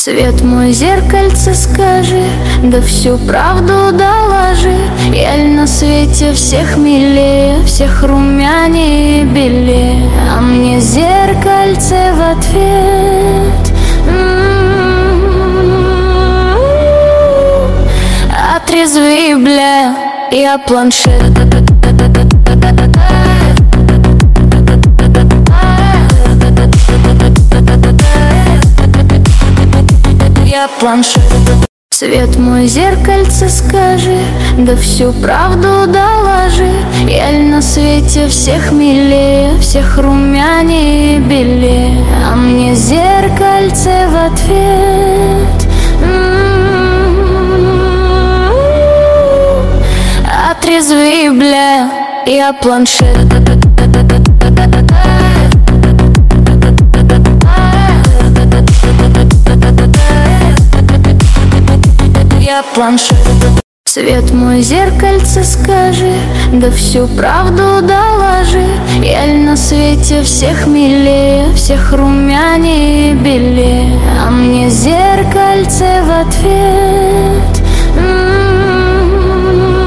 Свет мой, зеркальце, скажи, да всю правду доложи. Я ль на свете всех милее, всех румянее и белее, а мне зеркальце в ответ: отрезви, бля, я планшет. Я планшет. Свет мой, зеркальце, скажи, да всю правду доложи. Я ль на свете всех милее, всех румянее и белее, а мне зеркальце в ответ: отрезви, бля, я планшет. Я планшет. Свет мой, зеркальце, скажи, да всю правду доложи. Я ль на свете всех милее, всех румянее и белее, а мне зеркальце в ответ: